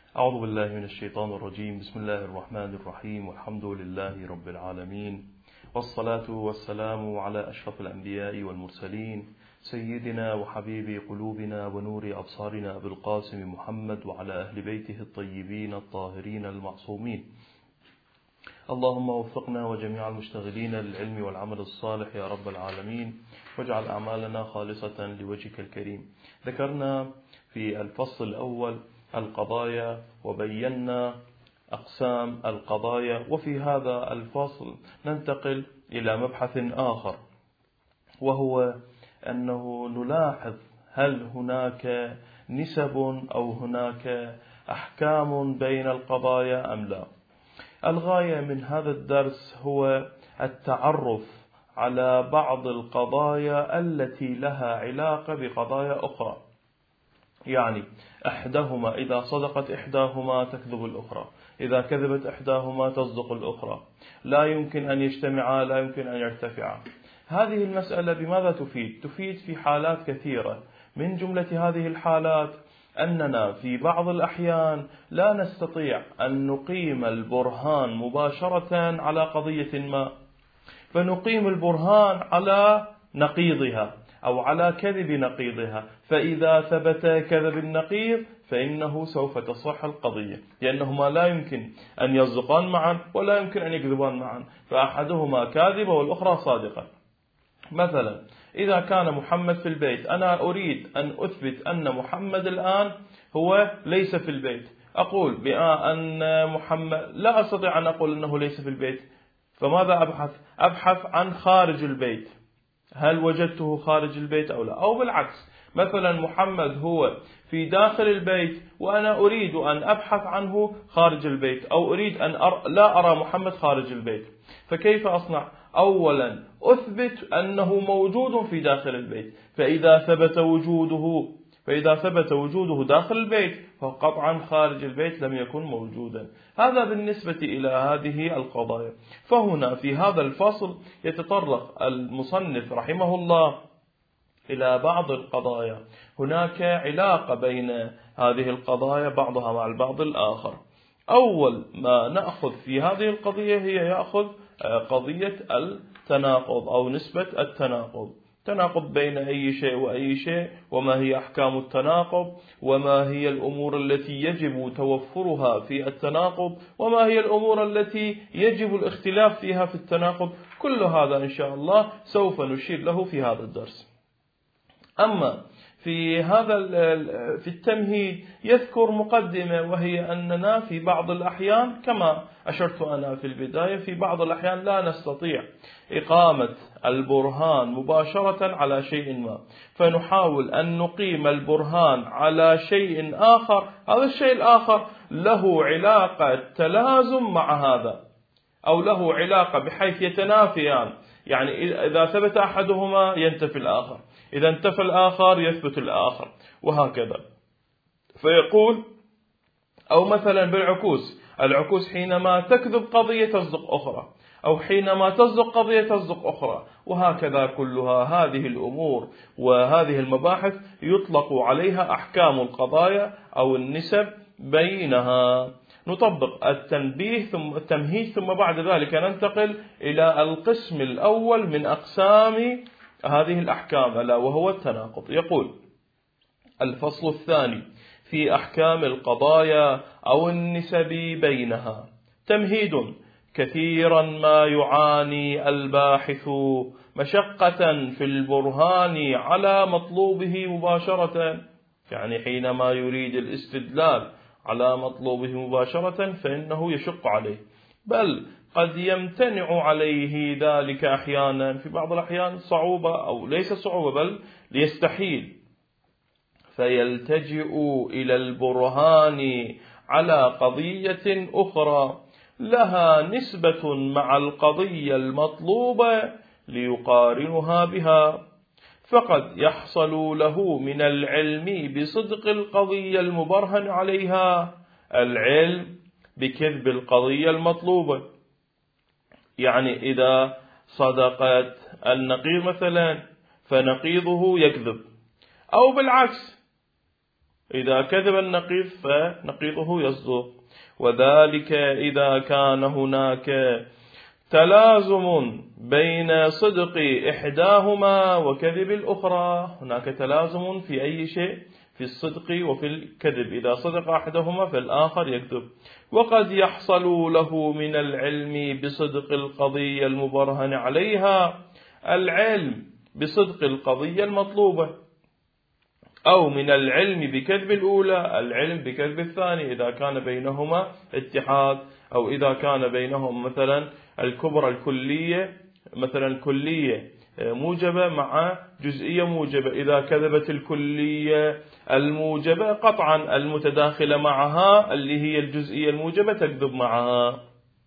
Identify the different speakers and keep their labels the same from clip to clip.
Speaker 1: أعوذ بالله من الشيطان الرجيم. بسم الله الرحمن الرحيم، والحمد لله رب العالمين، والصلاة والسلام على أشرف الأنبياء والمرسلين، سيدنا وحبيب قلوبنا ونور أبصارنا أبي القاسم محمد وعلى أهل بيته الطيبين الطاهرين المعصومين. اللهم وفقنا وجميع المشتغلين للعلم والعمل الصالح يا رب العالمين، واجعل أعمالنا خالصة لوجهك الكريم. ذكرنا في الفصل الأول القضايا وبينا أقسام القضايا، وفي هذا الفصل ننتقل إلى مبحث آخر، وهو أنه نلاحظ هل هناك نسب أو هناك أحكام بين القضايا أم لا. الغاية من هذا الدرس هو التعرف على بعض القضايا التي لها علاقة بقضايا أخرى، يعني إحداهما إذا صدقت إحداهما تكذب الأخرى، إذا كذبت إحداهما تصدق الأخرى، لا يمكن أن يجتمعا، لا يمكن أن يرتفعا. هذه المسألة بماذا تفيد؟ تفيد في حالات كثيرة، من جملة هذه الحالات أننا في بعض الأحيان لا نستطيع أن نقيم البرهان مباشرة على قضية ما، فنقيم البرهان على نقيضها أو على كذب نقيضها، فإذا ثبت كذب النقيض فإنه سوف تصح القضية، لأنهما لا يمكن أن يصدقان معا ولا يمكن أن يكذبان معا، فأحدهما كاذب والأخرى صادقة. مثلا إذا كان محمد في البيت، أنا أريد أن أثبت أن محمد الآن هو ليس في البيت، أقول بأن محمد، لا أستطيع أن أقول أنه ليس في البيت، فماذا أبحث؟ أبحث عن خارج البيت، هل وجدته خارج البيت أو لا؟ أو بالعكس، مثلا محمد هو في داخل البيت وأنا أريد أن أبحث عنه خارج البيت، أو أريد أن لا أرى محمد خارج البيت، فكيف أصنع؟ أولا أثبت أنه موجود في داخل البيت، فإذا ثبت وجوده داخل البيت فقطعا خارج البيت لم يكن موجودا. هذا بالنسبة إلى هذه القضايا. فهنا في هذا الفصل يتطرق المصنف رحمه الله إلى بعض القضايا، هناك علاقة بين هذه القضايا بعضها مع البعض الآخر. أول ما نأخذ في هذه القضية هي يأخذ قضية التناقض أو نسبة التناقض، تناقض بين أي شيء وأي شيء، وما هي أحكام التناقض، وما هي الأمور التي يجب توفرها في التناقض، وما هي الأمور التي يجب الاختلاف فيها في التناقض. كل هذا إن شاء الله سوف نشير له في هذا الدرس. أما في التمهيد يذكر مقدمة، وهي أننا في بعض الأحيان كما أشرت أنا في البداية، في بعض الأحيان لا نستطيع إقامة البرهان مباشرة على شيء ما، فنحاول أن نقيم البرهان على شيء آخر، هذا الشيء الآخر له علاقة تلازم مع هذا، أو له علاقة بحيث يتنافيان، يعني إذا ثبت أحدهما ينتفي الآخر، إذا انتفى الآخر يثبت الآخر، وهكذا. فيقول أو مثلا بالعكوس، العكوس حينما تكذب قضية تصدق أخرى، أو حينما تصدق قضية تصدق أخرى، وهكذا. كلها هذه الأمور وهذه المباحث يطلق عليها أحكام القضايا أو النسب بينها. نطبق التمهيد ثم بعد ذلك ننتقل إلى القسم الأول من أقسام هذه الأحكام، ألا وهو التناقض. يقول الفصل الثاني في أحكام القضايا أو النسب بينها. تمهيد: كثيرا ما يعاني الباحث مشقة في البرهان على مطلوبه مباشرة، يعني حينما يريد الاستدلال على مطلوبه مباشرة فإنه يشق عليه، بل قد يمتنع عليه ذلك أحيانا، في بعض الأحيان صعوبة أو ليس صعوبة بل ليستحيل، فيلتجئ إلى البرهان على قضية أخرى لها نسبة مع القضية المطلوبة ليقارنها بها، فقد يحصل له من العلم بصدق القضية المبرهن عليها العلم بكذب القضية المطلوبة. يعني إذا صدقت النقيض مثلا فنقيضه يكذب، أو بالعكس إذا كذب النقيض فنقيضه يصدق. وذلك إذا كان هناك تلازم بين صدق إحداهما وكذب الأخرى. هناك تلازم في أي شيء، في الصدق وفي الكذب. إذا صدق أحدهما فالآخر يكذب. وقد يحصل له من العلم بصدق القضية المبرهن عليها العلم بصدق القضية المطلوبة، أو من العلم بكذب الأولى العلم بكذب الثاني إذا كان بينهما اتحاد، أو إذا كان بينهم مثلا الكبرى الكلية، مثلا كلية موجبة مع جزئية موجبة، إذا كذبت الكلية الموجبة قطعا المتداخلة معها اللي هي الجزئية الموجبة تكذب معها.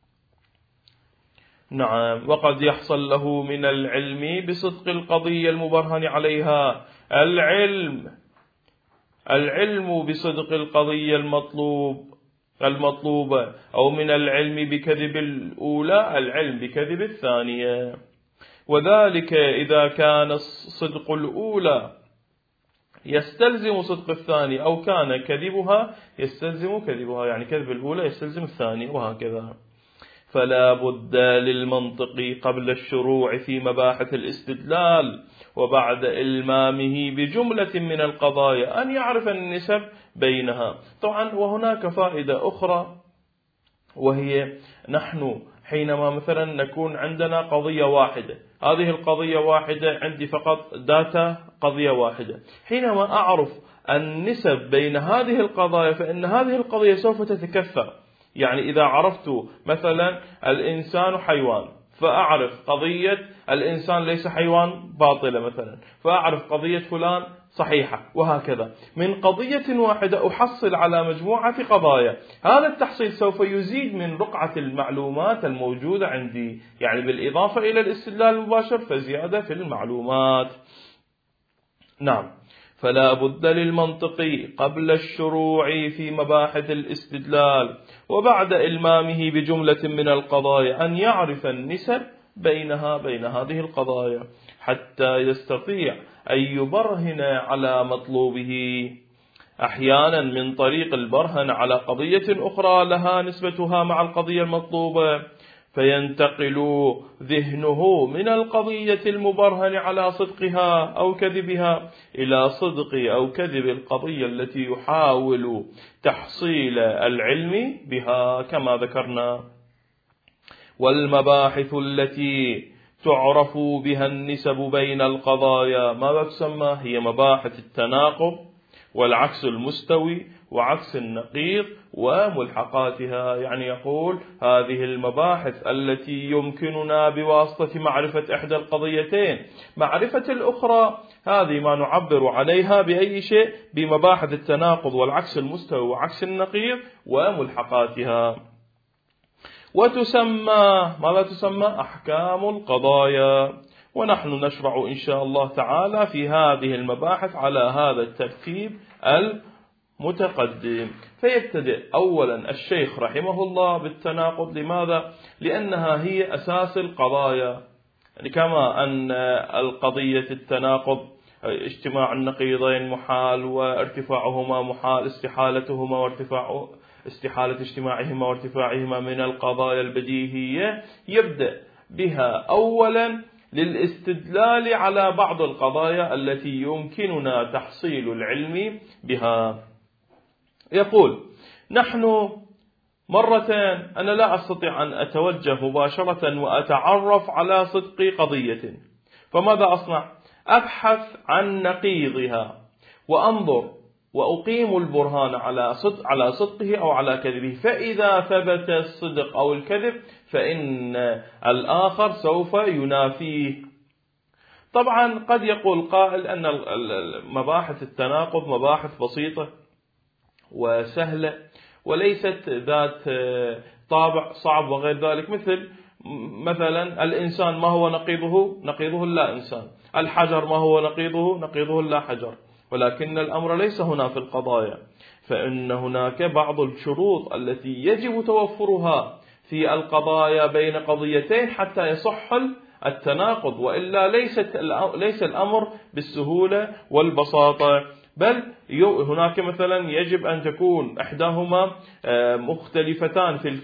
Speaker 1: نعم. وقد يحصل له من العلم بصدق القضية المبرهن عليها العلم بصدق القضية المطلوبة، أو من العلم بكذب الأولى العلم بكذب الثانية. وذلك إذا كان صدق الأولى يستلزم صدق الثاني، أو كان كذبها يستلزم كذبها، يعني كذب الأولى يستلزم الثاني، وهكذا. فلا بد للمنطق قبل الشروع في مباحث الاستدلال وبعد إلمامه بجملة من القضايا أن يعرف النسب بينها. طبعا وهناك فائدة أخرى، وهي نحن حينما مثلا نكون عندنا قضية واحدة، هذه القضية واحدة عندي فقط داتا قضية واحدة، حينما أعرف النسب بين هذه القضايا فإن هذه القضية سوف تتكثر. يعني إذا عرفت مثلا الإنسان حيوان، فأعرف قضية الإنسان ليس حيوان باطلة مثلا، فأعرف قضية فلان صحيحة، وهكذا. من قضية واحدة أحصل على مجموعة قضايا. هذا التحصيل سوف يزيد من رقعة المعلومات الموجودة عندي، يعني بالإضافة إلى الاستدلال المباشر فزيادة في المعلومات. نعم. فلا بد للمنطق قبل الشروع في مباحث الاستدلال وبعد إلمامه بجملة من القضايا أن يعرف النسب بين هذه القضايا حتى يستطيع أن يبرهن على مطلوبه، أحيانا من طريق البرهن على قضية أخرى لها نسبتها مع القضية المطلوبة، فينتقل ذهنه من القضية المبرهن على صدقها أو كذبها إلى صدق أو كذب القضية التي يحاول تحصيل العلم بها كما ذكرنا. والمباحث التي تعرف بها النسب بين القضايا ماذا تسمى؟ هي مباحث التناقض والعكس المستوي وعكس النقيض وملحقاتها. يعني يقول هذه المباحث التي يمكننا بواسطة معرفة إحدى القضيتين معرفة الأخرى، هذه ما نعبر عليها بأي شيء؟ بمباحث التناقض والعكس المستوي وعكس النقيض وملحقاتها. وتسمى ماذا تسمى؟ أحكام القضايا. ونحن نشرع إن شاء الله تعالى في هذه المباحث على هذا الترتيب المتقدم. فيبتدئ أولا الشيخ رحمه الله بالتناقض. لماذا؟ لأنها هي أساس القضايا، يعني كما أن القضية التناقض اجتماع النقيضين محال وارتفاعهما محال، استحالة اجتماعهما وارتفاعهما من القضايا البديهية، يبدأ بها أولا للاستدلال على بعض القضايا التي يمكننا تحصيل العلم بها. يقول نحن مرتين أنا لا أستطيع أن أتوجه مباشرة وأتعرف على صدق قضية، فماذا أصنع؟ أبحث عن نقيضها وأنظر وأقيم البرهان على صدقه أو على كذبه، فإذا ثبت الصدق أو الكذب فإن الآخر سوف ينافيه. طبعا قد يقول قائل أن مباحث التناقض مباحث بسيطة وسهلة وليست ذات طابع صعب وغير ذلك، مثلا الإنسان ما هو نقيضه اللا إنسان، الحجر ما هو نقيضه اللا حجر. ولكن الأمر ليس هنا في القضايا، فإن هناك بعض الشروط التي يجب توفرها في القضايا بين قضيتين حتى يصح التناقض، وإلا ليس الأمر بالسهولة والبساطة. بل هناك مثلا يجب أن تكون إحداهما مختلفتان في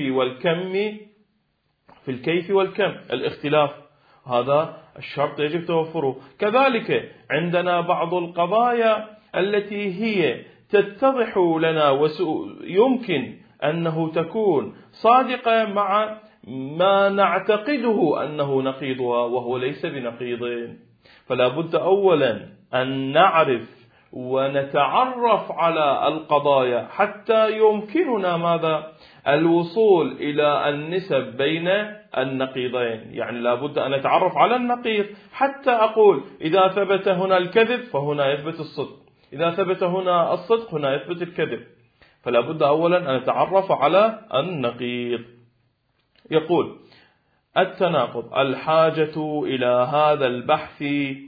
Speaker 1: الكيف والكم الاختلاف، هذا الشرط يجب توفره. كذلك عندنا بعض القضايا التي هي تتضح لنا ويمكن أنه تكون صادقة مع ما نعتقده أنه نقيضها وهو ليس بنقيض، فلا بد أولا أن نعرف ونتعرف على القضايا حتى يمكننا ماذا؟ الوصول إلى النسب بين النقيضين. يعني لا بد أن نتعرف على النقيض حتى أقول إذا ثبت هنا الكذب فهنا يثبت الصدق، إذا ثبت هنا الصدق هنا يثبت الكذب، فلا بد أولا أن نتعرف على النقيض. يقول التناقض: الحاجة إلى هذا البحث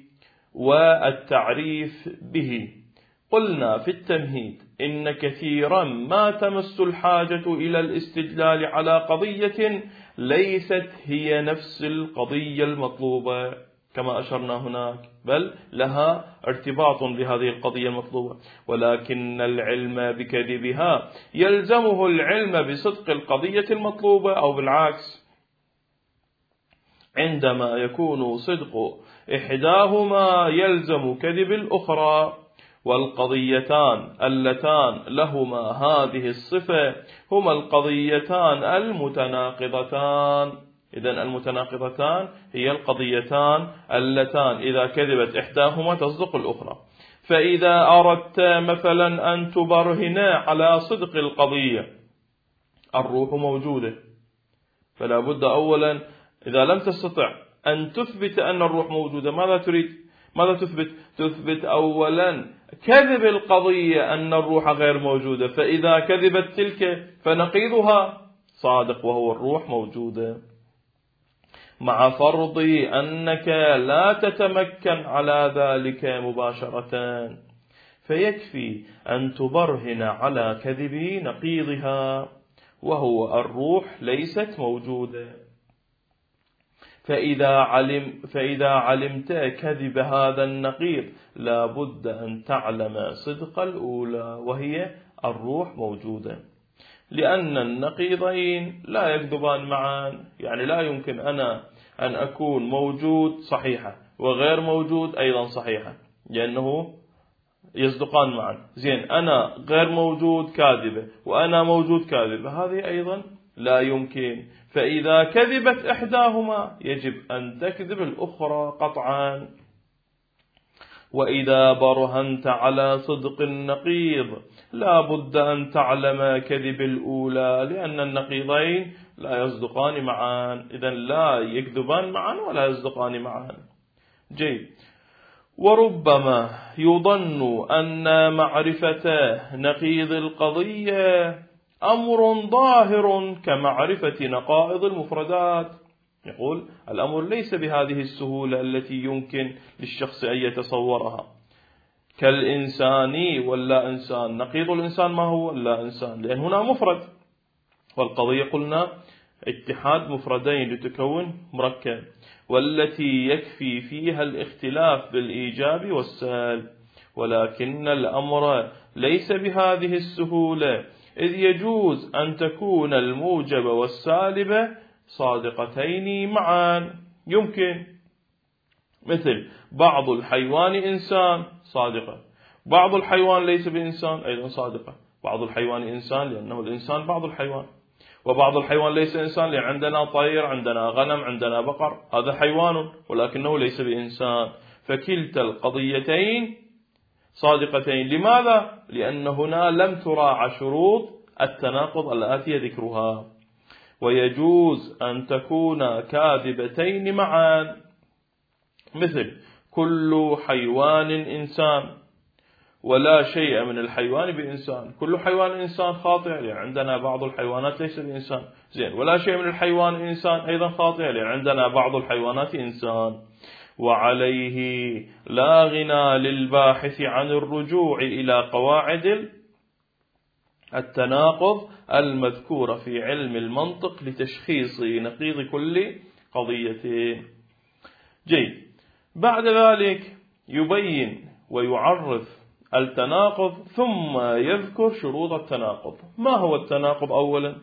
Speaker 1: والتعريف به. قلنا في التمهيد إن كثيرا ما تمس الحاجة إلى الاستدلال على قضية ليست هي نفس القضية المطلوبة كما أشرنا هناك، بل لها ارتباط بهذه القضية المطلوبة، ولكن العلم بكذبها يلزمه العلم بصدق القضية المطلوبة، أو بالعكس، عندما يكون صدق إحداهما يلزم كذب الأخرى. والقضيتان اللتان لهما هذه الصفة هما القضيتان المتناقضتان. إذن المتناقضتان هي القضيتان اللتان إذا كذبت إحداهما تصدق الأخرى. فإذا أردت مثلا أن تبرهن على صدق القضية، الروح موجودة، فلا بد أولا إذا لم تستطع أن تثبت أن الروح موجودة، ماذا تريد؟ ماذا تثبت؟ تثبت أولا كذب القضية أن الروح غير موجودة، فإذا كذبت تلك فنقيضها صادق وهو الروح موجودة، مع فرض أنك لا تتمكن على ذلك مباشرة، فيكفي أن تبرهن على كذب نقيضها وهو الروح ليست موجودة. فإذا علمت كذب هذا النقيض لا بد أن تعلم صدق الأولى وهي الروح موجودة، لأن النقيضين لا يكذبان معا. يعني لا يمكن أنا أن أكون موجود صحيحة وغير موجود أيضا صحيحة، لأنه يصدقان معا. زين، أنا غير موجود كاذبة وأنا موجود كاذبة، هذه أيضا لا يمكن. فإذا كذبت إحداهما يجب أن تكذب الأخرى قطعا. وإذا برهنت على صدق النقيض لا بد أن تعلم كذب الأولى، لأن النقيضين لا يصدقان معا، إذن لا يكذبان معا ولا يصدقان معا. جيد. وربما يظن أن معرفة نقيض القضية أمر ظاهر كمعرفة نقائض المفردات. يقول الأمر ليس بهذه السهولة التي يمكن للشخص أن يتصورها، كالإنسان واللا إنسان. نقيض الإنسان ما هو؟ لا إنسان، لأن هنا مفرد، والقضية قلنا اتحاد مفردين لتكون مركب، والتي يكفي فيها الاختلاف بالإيجاب والسلب. ولكن الأمر ليس بهذه السهولة، إذ يجوز أن تكون الموجب والسالب صادقتين معا. يمكن، مثل بعض الحيوان إنسان صادقة، بعض الحيوان ليس بإنسان أيضا صادقة. بعض الحيوان إنسان لأنه الإنسان بعض الحيوان، وبعض الحيوان ليس إنسان لأن عندنا طير، عندنا غنم، عندنا بقر، هذا حيوان ولكنه ليس بإنسان. فكلتا القضيتين صادقتين. لماذا؟ لأن هنا لم تراعى شروط التناقض الآتية ذكرها. ويجوز أن تكون كاذبتين معا، مثل كل حيوان إنسان ولا شيء من الحيوان بإنسان. كل حيوان إنسان خاطئ لأن عندنا بعض الحيوانات ليس بإنسان. زين، ولا شيء من الحيوان إنسان أيضا خاطئ لأن عندنا بعض الحيوانات إنسان. وعليه لا غنى للباحث عن الرجوع إلى قواعد التناقض المذكورة في علم المنطق لتشخيص نقيض كل قضية. جيد. بعد ذلك يبين ويعرف التناقض ثم يذكر شروط التناقض. ما هو التناقض أولا؟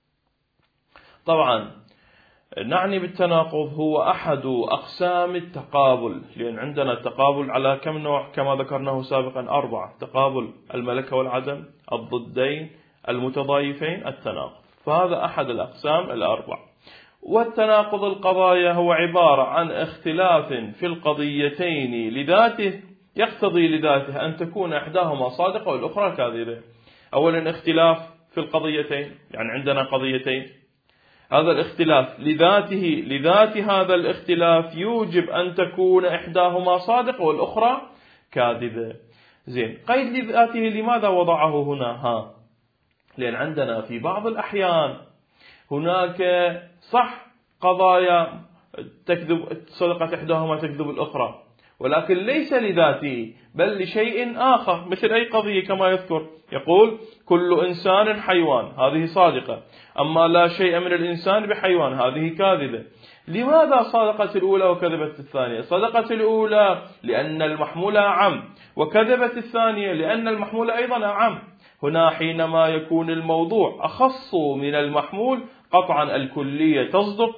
Speaker 1: طبعا نعني بالتناقض هو أحد أقسام التقابل، لأن عندنا التقابل على كم نوع كما ذكرناه سابقا 4: تقابل الملكة والعدم، الضدين، المتضايفين، التناقض. فهذا أحد الأقسام 4. والتناقض القضايا هو عبارة عن اختلاف في القضيتين لذاته يقتضي لذاته أن تكون إحداهما صادقة والأخرى كاذبة. أولا اختلاف في القضيتين، يعني عندنا قضيتين، هذا الاختلاف لذاته لذات هذا الاختلاف يوجب أن تكون إحداهما صادقة والأخرى كاذبة. زين، قيد لذاته لماذا وضعه هنا؟ لأن عندنا في بعض الأحيان هناك صح قضايا تكذب، صدقت إحداهما تكذب الأخرى، ولكن ليس لذاته بل لشيء آخر، مثل أي قضية كما يذكر يقول كل إنسان حيوان، هذه صادقة، أما لا شيء من الإنسان بحيوان، هذه كاذبة. لماذا صدقت الأولى وكذبت الثانية؟ صدقت الأولى لأن المحمول أعم، وكذبت الثانية لأن المحمول أيضا أعم. هنا حينما يكون الموضوع أخص من المحمول قطعا الكلية تصدق،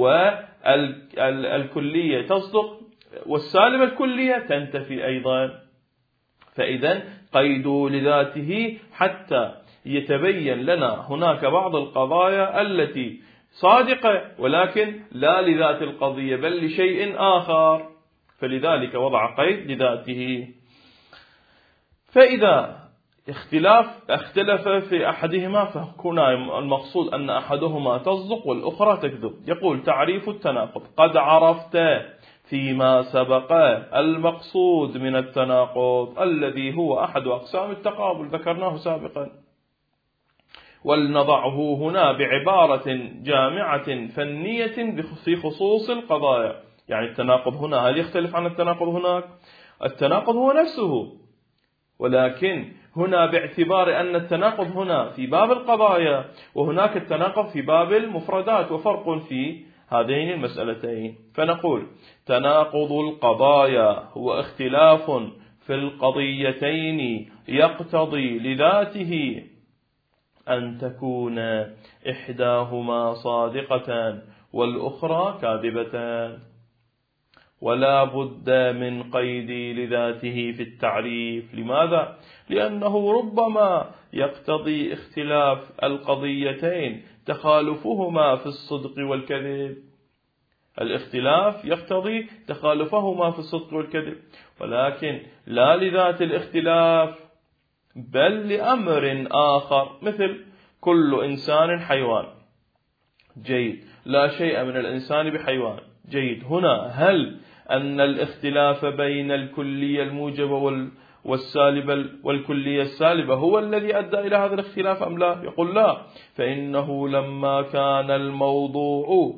Speaker 1: والكلية تصدق والسالبة الكلية تنتفي أيضا. فإذا قيد لذاته حتى يتبين لنا هناك بعض القضايا التي صادقة ولكن لا لذات القضية بل لشيء آخر، فلذلك وضع قيد لذاته. فإذا اختلف في أحدهما فهنا المقصود أن أحدهما تصدق والأخرى تكذب. يقول تعريف التناقض: قد عرفت فيما سبق المقصود من التناقض الذي هو أحد أقسام التقابل ذكرناه سابقا، ولنضعه هنا بعبارة جامعة فنية في خصوص القضايا. يعني التناقض هنا هل يختلف عن التناقض هناك؟ التناقض هو نفسه، ولكن هنا باعتبار أن التناقض هنا في باب القضايا وهناك التناقض في باب المفردات، وفرق في هذين المسألتين. فنقول تناقض القضايا هو اختلاف في القضيتين يقتضي لذاته أن تكون إحداهما صادقة والأخرى كاذبة، ولا بد من قيد لذاته في التعريف. لماذا؟ لأنه ربما يقتضي اختلاف القضيتين تخالفهما في الصدق والكذب. الاختلاف يقتضي تخالفهما في الصدق والكذب، ولكن لا لذات الاختلاف بل لأمر آخر، مثل كل إنسان حيوان، جيد، لا شيء من الإنسان بحيوان، جيد. هنا هل أن الاختلاف بين الكلية الموجبة والسالبة والكلية السالبة هو الذي أدى إلى هذا الاختلاف أم لا؟ يقول لا، فإنه لما كان الموضوع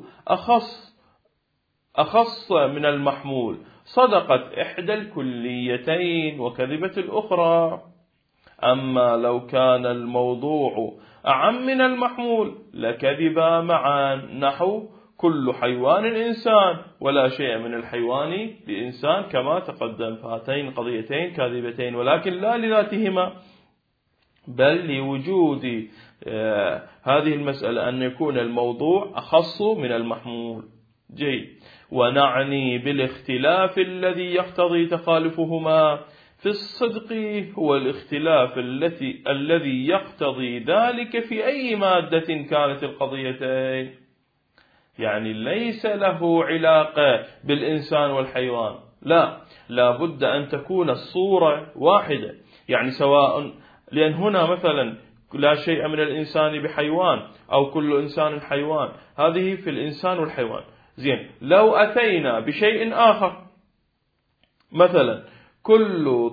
Speaker 1: أخص من المحمول صدقت إحدى الكليتين وكذبت الأخرى. أما لو كان الموضوع أعم من المحمول لكذبا معا، نحو كل حيوان إنسان ولا شيء من الحيوان بإنسان كما تقدم. فهاتين قضيتين كاذبتين، ولكن لا لذاتهما بل لوجود هذه المسألة أن يكون الموضوع أخص من المحمول، جيد. ونعني بالاختلاف الذي يقتضي تخالفهما في الصدق هو الاختلاف الذي يقتضي ذلك في أي مادة كانت القضيتين، يعني ليس له علاقة بالإنسان والحيوان، لا بد أن تكون الصورة واحدة، يعني سواء، لأن هنا مثلا لا شيء من الإنسان بحيوان أو كل إنسان حيوان، هذه في الإنسان والحيوان. زين، لو أتينا بشيء آخر مثلا كل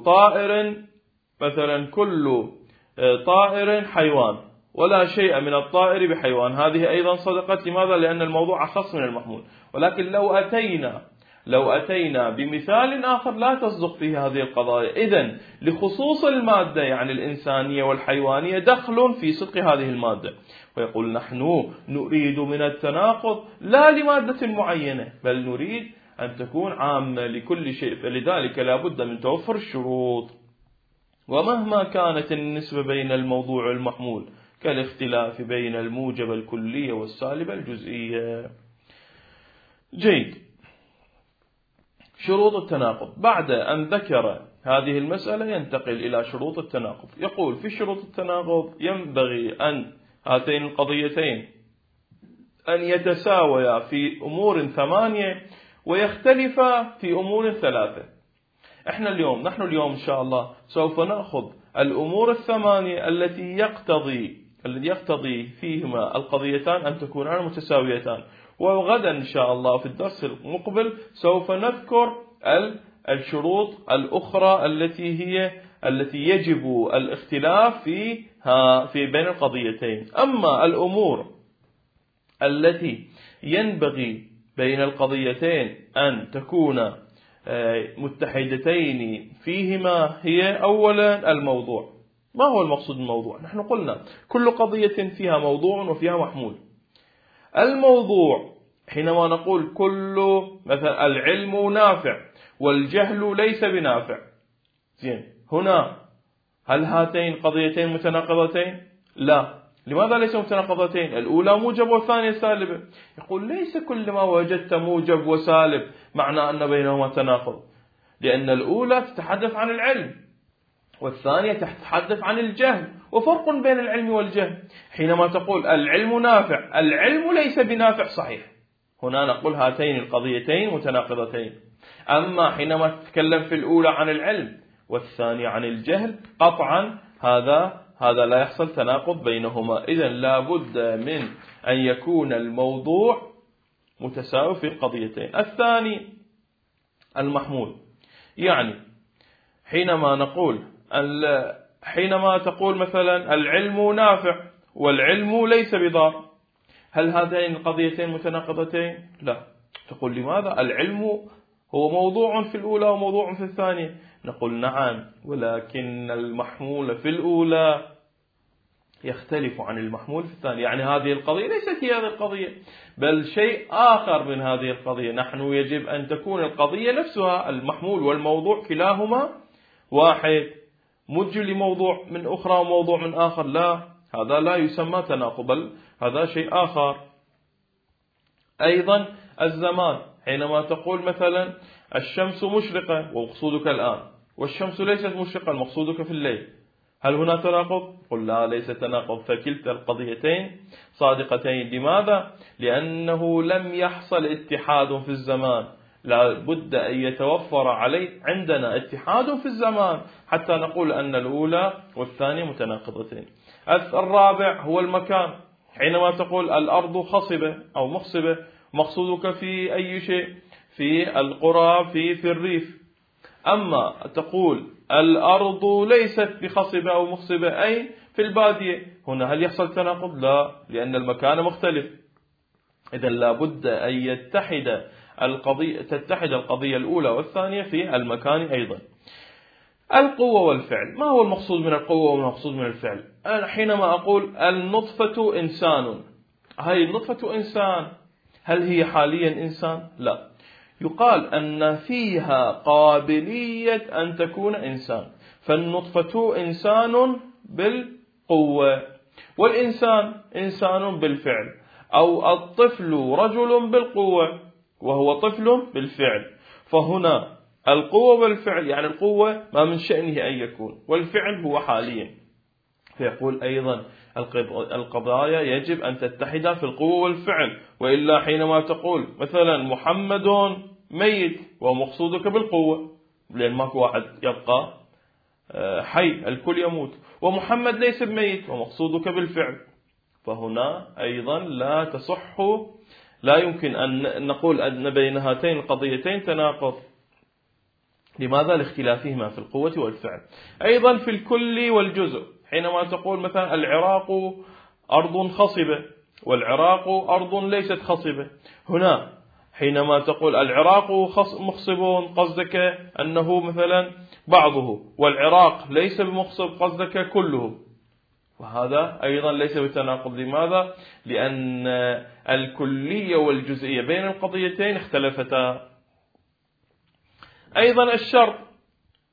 Speaker 1: طائر حيوان ولا شيء من الطائر بحيوان، هذه أيضا صدقت. لماذا؟ لأن الموضوع أخص من المحمول. ولكن لو أتينا بمثال آخر لا تصدق فيه هذه القضايا. إذن لخصوص المادة يعني الإنسانية والحيوانية دخل في صدق هذه المادة. ويقول نحن نريد من التناقض لا لمادة معينة بل نريد أن تكون عامة لكل شيء، فلذلك لا بد من توفر الشروط. ومهما كانت النسبة بين الموضوع والمحمول، كالاختلاف بين الموجب الكلية والسالب الجزئية. جيد. شروط التناقض. بعد أن ذكر هذه المسألة ينتقل إلى شروط التناقض. يقول في شروط التناقض ينبغي أن هاتين القضيتين أن يتساويا في أمور 8 ويختلفا في أمور 3. نحن اليوم إن شاء الله سوف نأخذ الأمور 8 التي يقتضي فيهما القضيتان أن تكونان متساويتان، وغدا إن شاء الله في الدرس المقبل سوف نذكر الشروط الأخرى التي يجب الاختلاف في بين القضيتين. أما الأمور التي ينبغي بين القضيتين أن تكون متحدتين فيهما هي أولا الموضوع. ما هو المقصود بالموضوع؟ نحن قلنا كل قضية فيها موضوع وفيها محمول. الموضوع حينما نقول مثلا العلم نافع والجهل ليس بنافع. زين، هنا هل هاتين قضيتين متناقضتين؟ لا. لماذا ليس متناقضتين؟ الأولى موجب والثانية سالبة. يقول ليس كل ما وجدت موجب وسالب معنى أن بينهما تناقض، لأن الأولى تتحدث عن العلم والثانية تتحدث عن الجهل، وفرق بين العلم والجهل. حينما تقول العلم نافع، العلم ليس بنافع، صحيح، هنا نقول هاتين القضيتين متناقضتين. أما حينما تتكلم في الأولى عن العلم والثانية عن الجهل، قطعا هذا لا يحصل تناقض بينهما. إذن لا بد من أن يكون الموضوع متساوي في القضيتين. الثاني المحمول، يعني حينما تقول مثلا العلم نافع والعلم ليس بضار، هل هذين القضيتين متناقضتين؟ لا. تقول لماذا؟ العلم هو موضوع في الأولى وموضوع في الثانية. نقول نعم، ولكن المحمول في الأولى يختلف عن المحمول في الثانية. يعني هذه القضية ليست هي هذه القضية، بل شيء آخر من هذه القضية. نحن يجب أن تكون القضية نفسها، المحمول والموضوع كلاهما واحد. مجل موضوع من أخرى وموضوع من آخر، لا، هذا لا يسمى تناقض، بل هذا شيء آخر. أيضا الزمان، حينما تقول مثلا الشمس مشرقة ومقصودك الآن، والشمس ليست مشرقة المقصودك في الليل، هل هنا تناقض؟ قل لا، ليس تناقض، فكلتا القضيتين صادقتين. لماذا؟ لأنه لم يحصل اتحاد في الزمان، لا بد أن يتوفر عندنا اتحاد في الزمان حتى نقول أن الأولى والثانية متناقضتين. الرابع هو المكان، حينما تقول الأرض خصبة أو مخصبة، مقصودك في أي شيء؟ في القرى، في الريف. أما تقول الأرض ليست بخصبة أو مخصبة، أي في البادية، هنا هل يحصل تناقض؟ لا، لأن المكان مختلف. إذن لا بد أن تتحد القضية الأولى والثانية في المكان أيضا. القوة والفعل، ما هو المقصود من القوة والمقصود من الفعل؟ أنا حينما أقول النطفة إنسان، هاي النطفة إنسان، هل هي حاليا إنسان؟ لا. يقال أن فيها قابلية أن تكون إنسان، فالنطفة إنسان بالقوة، والإنسان إنسان بالفعل، أو الطفل رجل بالقوة وهو طفل بالفعل. فهنا القوة والفعل، يعني القوة ما من شأنه أن يكون، والفعل هو حاليا. فيقول أيضا القضايا يجب أن تتحد في القوة والفعل، وإلا حينما تقول مثلا محمد ميت ومقصودك بالقوة، لأن ماكو واحد يبقى حي، الكل يموت، ومحمد ليس بميت ومقصودك بالفعل، فهنا أيضا لا تصح، لا يمكن أن نقول أن بين هاتين القضيتين تناقض. لماذا؟ لاختلافهما في القوة والفعل. أيضا في الكل والجزء، حينما تقول مثلا العراق أرض خصبة والعراق أرض ليست خصبة، هنا حينما تقول العراق مخصب قصدك أنه مثلا بعضه، والعراق ليس بمخصب قصدك كله، وهذا أيضا ليس بتناقض. لماذا؟ لأن الكلية والجزئية بين القضيتين اختلفتا. أيضا الشرط،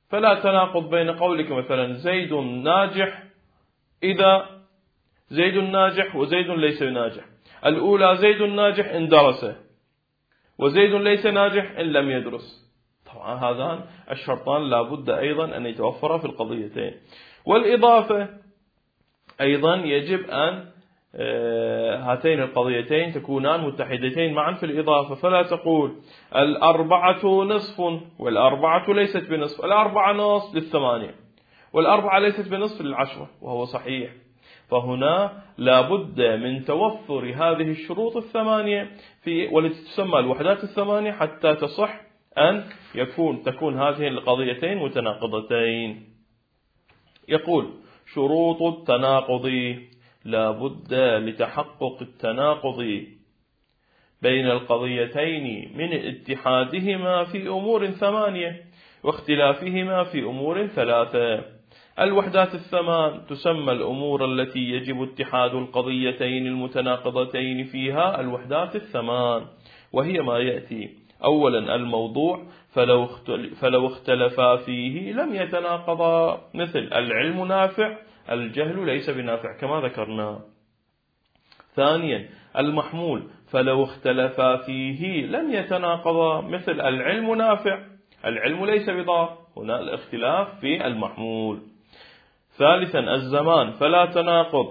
Speaker 1: فلا تناقض بين قولك مثلا زيد ناجح إذا زيد ناجح وزيد ليس ناجح. الأولى زيد ناجح إن درس، وزيد ليس ناجح إن لم يدرس. طبعا هذان الشرطان لا بد أيضا أن يتوفرا في القضيتين. والإضافة أيضا يجب أن هاتين القضيتين تكونان متحدتين معا في الإضافة. فلا تقول 4 نصف والأربعة ليست بنصف، 4 نصف لل8 والأربعة ليست بنصف لل10، وهو صحيح. فهنا لا بد من توفر هذه الشروط 8 والتي تسمى الوحدات 8 حتى تصح أن تكون هذه القضيتين متناقضتين. يقول شروط التناقض: لا بد لتحقق التناقض بين القضيتين من اتحادهما في أمور 8 واختلافهما في أمور 3. الوحدات 8 تسمى الأمور التي يجب اتحاد القضيتين المتناقضتين فيها الوحدات 8، وهي ما يأتي: أولا الموضوع، فلو اختلفا فيه لم يتناقضا، مثل العلم نافع الجهل ليس بنافع كما ذكرنا. ثانيا المحمول، فلو اختلفا فيه لم يتناقضا، مثل العلم نافع العلم ليس بضار، هنا الاختلاف في المحمول. ثالثا الزمان، فلا تناقض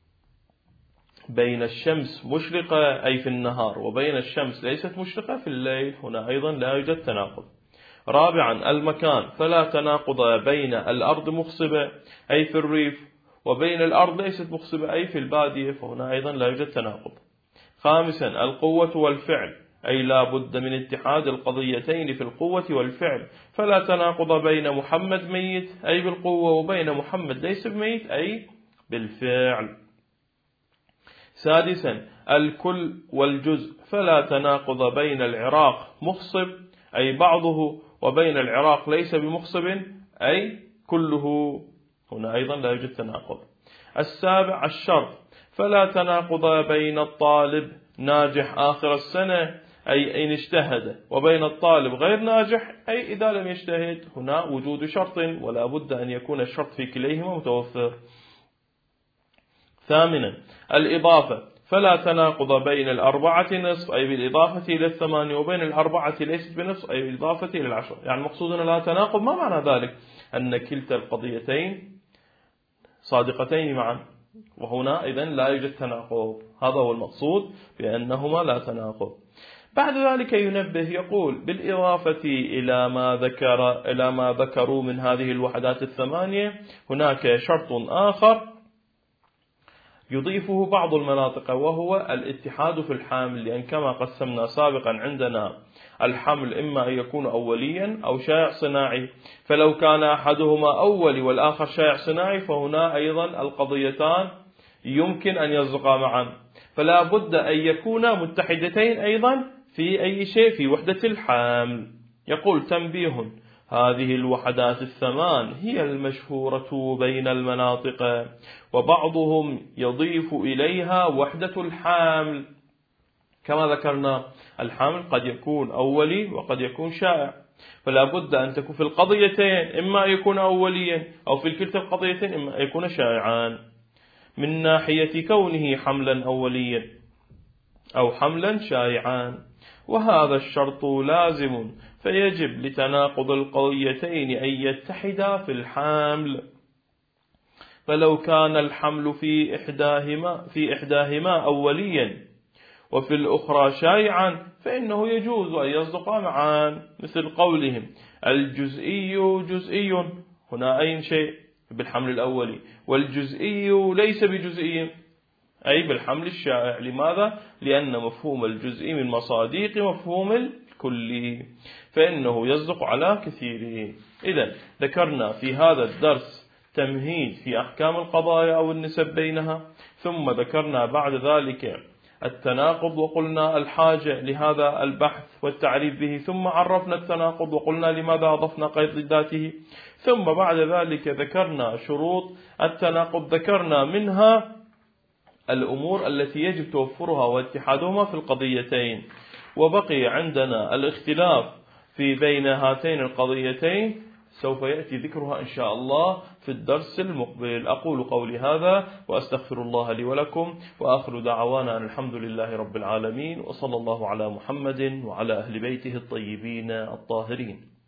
Speaker 1: بين الشمس مشرقة أي في النهار وبين الشمس ليست مشرقة في الليل، هنا أيضا لا يوجد تناقض. رابعا المكان، فلا تناقض بين الأرض مخصبة أي في الريف وبين الأرض ليست مخصبة أي في البادية، فهنا أيضا لا يوجد تناقض. خامسا القوة والفعل، أي لا بد من اتحاد القضيتين في القوة والفعل، فلا تناقض بين محمد ميت أي بالقوة وبين محمد ليس بميت أي بالفعل. سادسا الكل والجزء، فلا تناقض بين العراق مخصب أي بعضه وبين العراق ليس بمخصب أي كله، هنا أيضا لا يوجد تناقض. السابع الشرط، فلا تناقض بين الطالب ناجح آخر السنة أي إن اجتهد وبين الطالب غير ناجح أي إذا لم يجتهد، هنا وجود شرط ولا بد أن يكون الشرط في كليهما متوفر. ثامنا الإضافة، فلا تناقض بين 4 نصف أي بالإضافة إلى 8 وبين 4 ليست بنصف أي بالإضافة إلى 10. يعني مقصودنا لا تناقض، ما معنى ذلك؟ أن كلتا القضيتين صادقتين معا، وهنا إذن لا يوجد تناقض، هذا هو المقصود بأنهما لا تناقض. بعد ذلك ينبه يقول بالإضافة إلى ما ذكروا من هذه الوحدات 8 هناك شرط آخر يضيفه بعض المناطق، وهو الاتحاد في الحامل، لأن كما قسمنا سابقا عندنا الحمل إما أن يكون أوليا أو شائع صناعي، فلو كان أحدهما أولي والآخر شائع صناعي فهنا أيضا القضيتان يمكن أن يصدقا معا، فلا بد أن يكونا متحدتين أيضا في أي شيء في وحدة الحمل. يقول تنبيه: هذه الوحدات 8 هي المشهورة بين المناطق، وبعضهم يضيف إليها وحدة الحامل. كما ذكرنا الحامل قد يكون أولي وقد يكون شائع، فلا بد أن تكون في القضيتين إما يكون أوليا أو في كلتا القضيتين إما يكون شائعا، من ناحية كونه حملا أوليا أو حملا شائعا، وهذا الشرط لازم، فيجب لتناقض القضيتين أن يتحدا في الحمل. فلو كان الحمل في إحداهما أوليا وفي الأخرى شائعا فإنه يجوز أن يصدقا معا، مثل قولهم الجزئي جزئي، هنا أي شيء بالحمل الأولي، والجزئي ليس بجزئي أي بالحمل الشائع. لماذا؟ لأن مفهوم الجزئي من مصاديق مفهوم الكلي، فإنه يصدق على كثيره. إذن ذكرنا في هذا الدرس تمهيد في أحكام القضايا أو النسب بينها، ذ ذكرنا بعد ذلك التناقض وقلنا الحاجة لهذا البحث والتعريف به، ثم عرفنا التناقض وقلنا لماذا أضفنا قيد ذاته، ثم بعد ذلك ذكرنا شروط التناقض، ذكرنا منها الأمور التي يجب توفرها واتحادهما في القضيتين، وبقي عندنا الاختلاف في بين هاتين القضيتين سوف يأتي ذكرها إن شاء الله في الدرس المقبل. أقول قولي هذا وأستغفر الله لي ولكم، وآخر دعوانا أن الحمد لله رب العالمين، وصلى الله على محمد وعلى أهل بيته الطيبين الطاهرين.